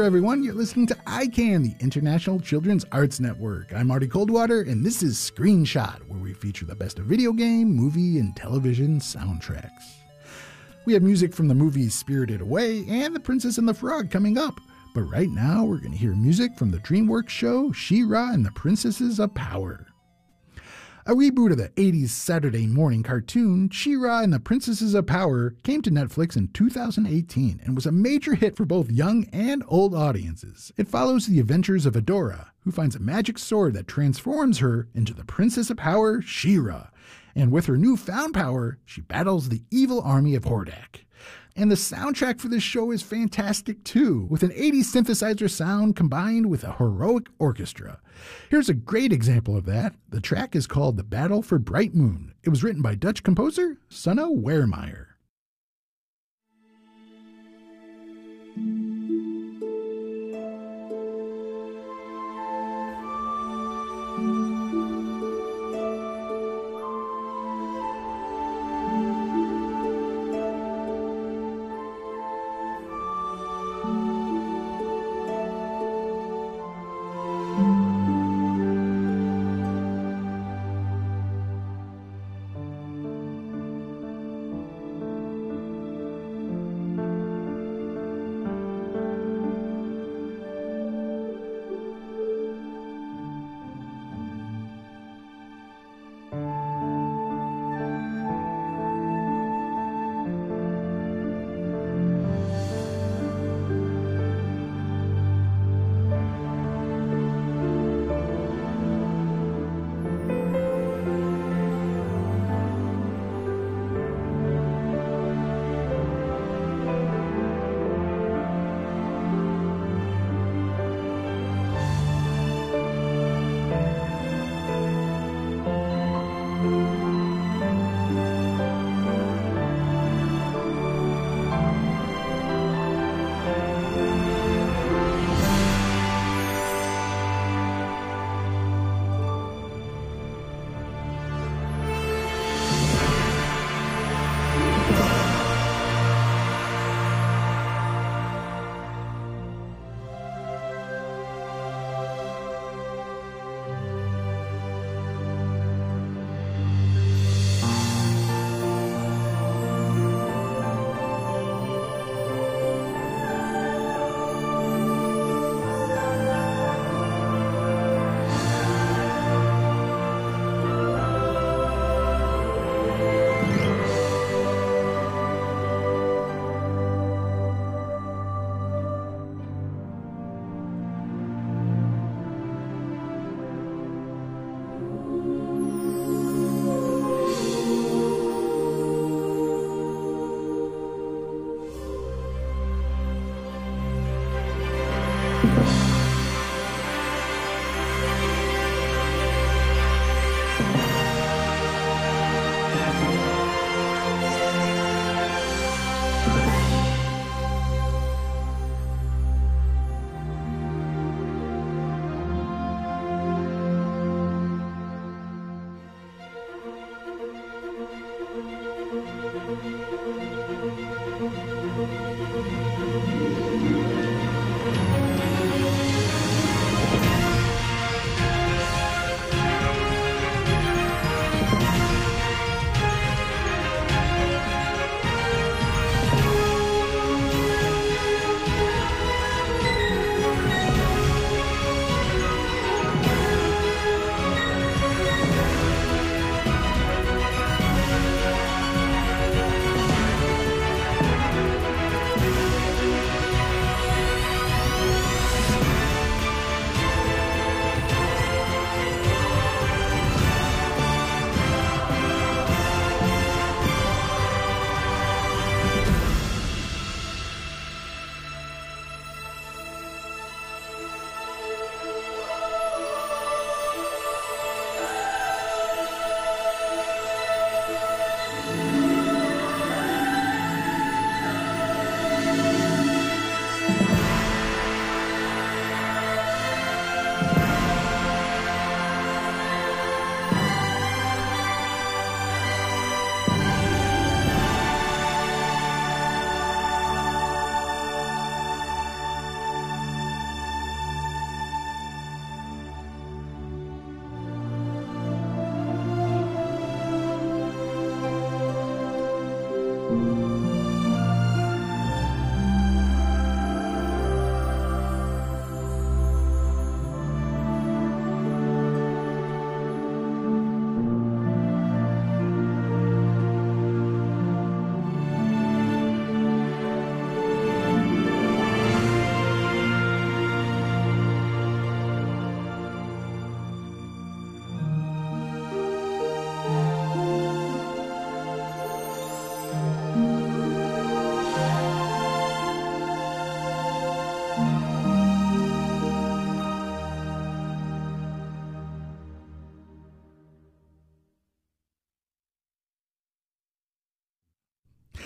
everyone. You're listening to ICANN, the International Children's Arts Network. I'm Marty Coldwater, and this is Screenshot, where we feature the best of video game, movie, and television soundtracks. We have music from the movies Spirited Away and The Princess and the Frog coming up. But right now, we're going to hear music from the DreamWorks show She-Ra and the Princesses of Power. A reboot of the 80s Saturday morning cartoon, She-Ra and the Princesses of Power, came to Netflix in 2018 and was a major hit for both young and old audiences. It follows the adventures of Adora, who finds a magic sword that transforms her into the Princess of Power, She-Ra. And with her newfound power, she battles the evil army of Hordak. And the soundtrack for this show is fantastic too, with an 80s synthesizer sound combined with a heroic orchestra. Here's a great example of that. The track is called The Battle for Bright Moon. It was written by Dutch composer Sanne Weermeyer.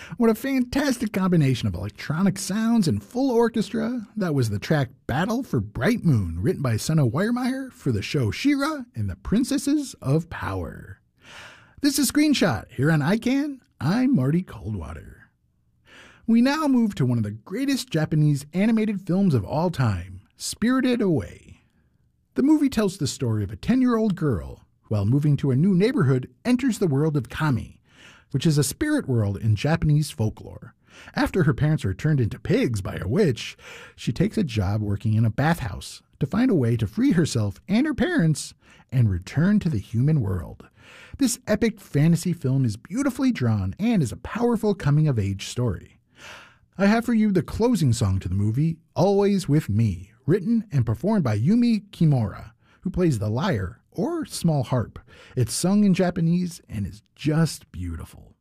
What a fantastic combination of electronic sounds and full orchestra. That was the track Battle for Bright Moon, written by Senna Weiermeyer for the show She-Ra and the Princesses of Power. This is Screenshot here on ICANN. I'm Marty Coldwater. We now move to one of the greatest Japanese animated films of all time, Spirited Away. The movie tells the story of a 10-year-old girl, while moving to a new neighborhood, enters the world of Kami, which is a spirit world in Japanese folklore. After her parents are turned into pigs by a witch, she takes a job working in a bathhouse to find a way to free herself and her parents and return to the human world. This epic fantasy film is beautifully drawn and is a powerful coming-of-age story. I have for you the closing song to the movie, Always With Me, written and performed by Yumi Kimura, who plays the lyre or small harp. It's sung in Japanese and is just beautiful.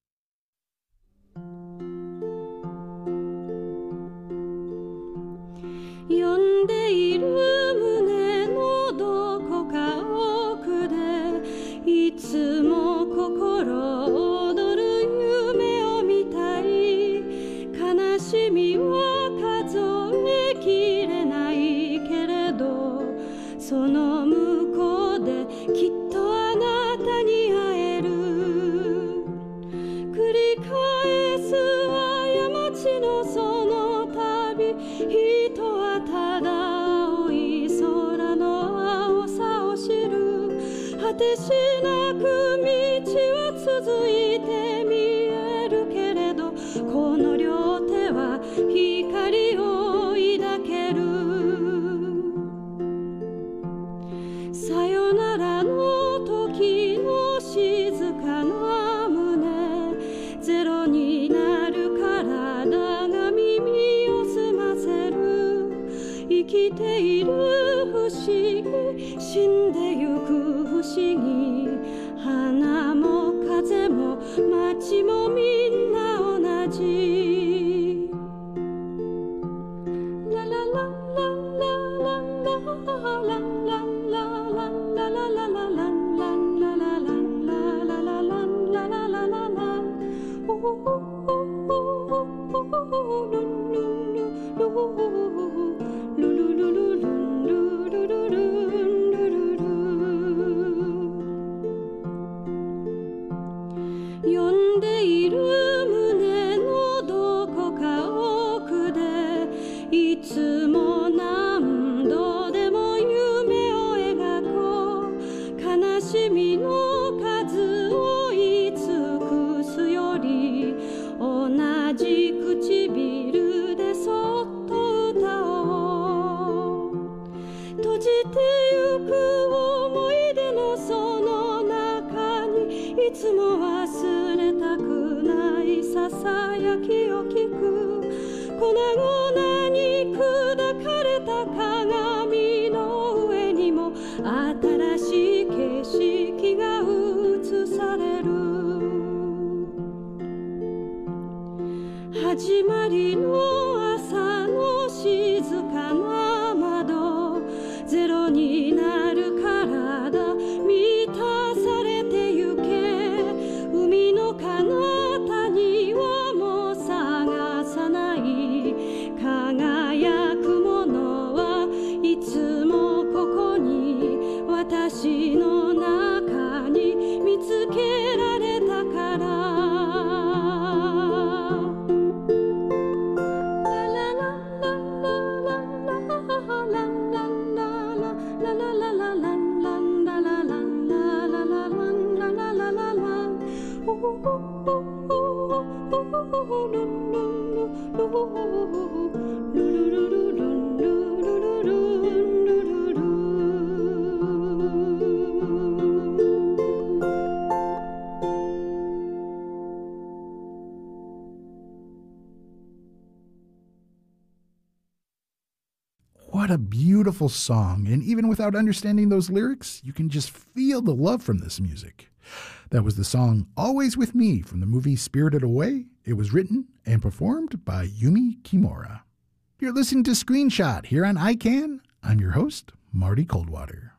What a beautiful song, and even without understanding those lyrics, you can just feel the love from this music. That was the song Always With Me from the movie Spirited Away. It was written and performed by Yumi Kimura. You're listening to Screenshot here on ICANN. I'm your host, Marty Coldwater.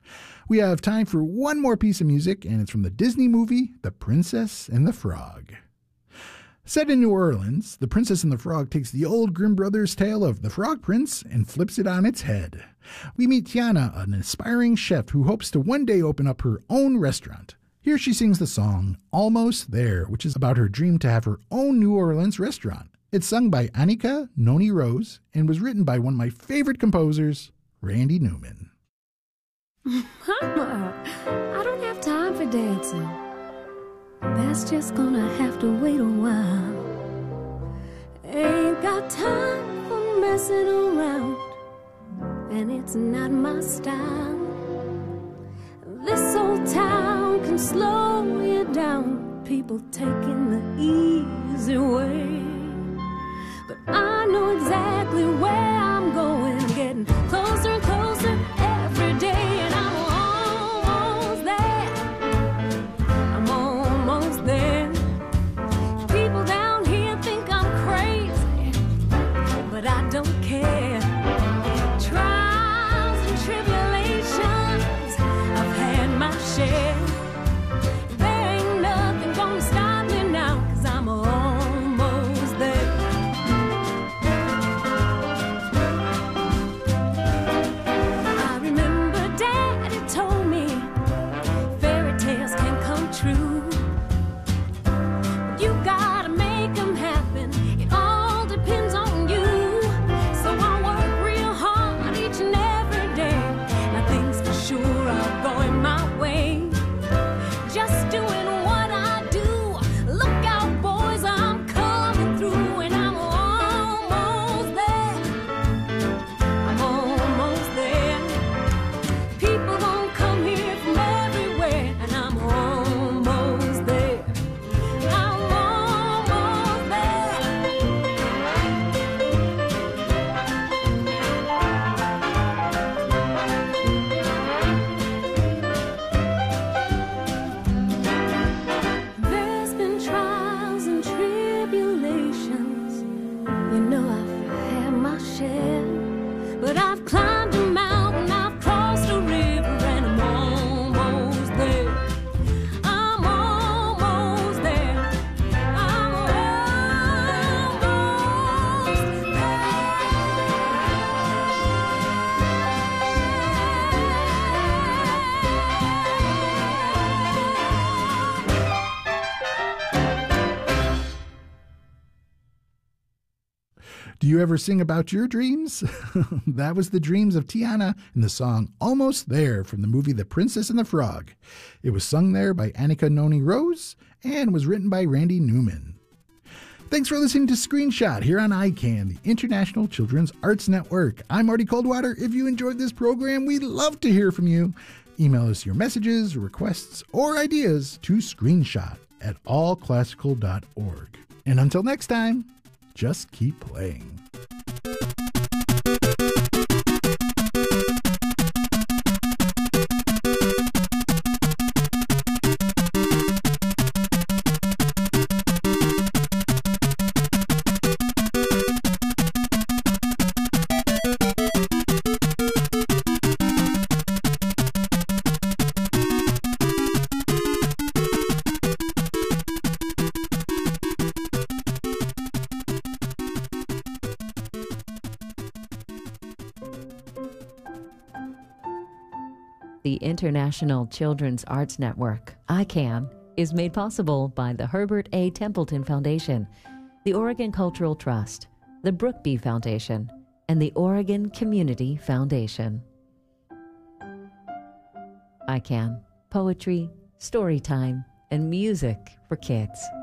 We have time for one more piece of music, and it's from the Disney movie The Princess and the Frog. Set in New Orleans, The Princess and the Frog takes the old Grimm brothers' tale of the Frog Prince and flips it on its head. We meet Tiana, an aspiring chef who hopes to one day open up her own restaurant. Here she sings the song Almost There, which is about her dream to have her own New Orleans restaurant. It's sung by Anika Noni Rose and was written by one of my favorite composers, Randy Newman. Mama, I don't have time for dancing. That's just gonna have to wait a while. Ain't got time for messing around, and it's not my style. This old town can slow you down, people taking the easy way. But I know exactly where I'm going, getting closer and closer every day, and I'm almost there. I'm almost there. People down here think I'm crazy, but I don't care. Trials and tribulations, I've had my share. There ain't nothing gonna stop me now, 'cause I'm almost there. I remember Daddy told me fairy tales can come true, but you gotta make them happen. It all depends on you. So I work real hard each and every day. Now things for sure are going my way. Just doing what I do. Look out, boys, I'm coming through, and I'm almost there. I'm almost there. People gon' come here from everywhere, and I'm almost there. I'm almost there. There's been trials and tribulations, you know I've had my share. But I've climbed a mountain, I've crossed a river, and I'm almost there. I'm almost there. I'm Do you ever sing about your dreams? That was the dreams of Tiana in the song Almost There from the movie The Princess and the Frog. It was sung there by Anika Noni Rose and was written by Randy Newman. Thanks for listening to Screenshot here on ICANN, the International Children's Arts Network. I'm Marty Coldwater. If you enjoyed this program, we'd love to hear from you. Email us your messages, requests, or ideas to screenshot@allclassical.org. And until next time, just keep playing. The International Children's Arts Network, ICANN, is made possible by the Herbert A. Templeton Foundation, the Oregon Cultural Trust, the Brookby Foundation, and the Oregon Community Foundation. ICANN, poetry, story time, and music for kids.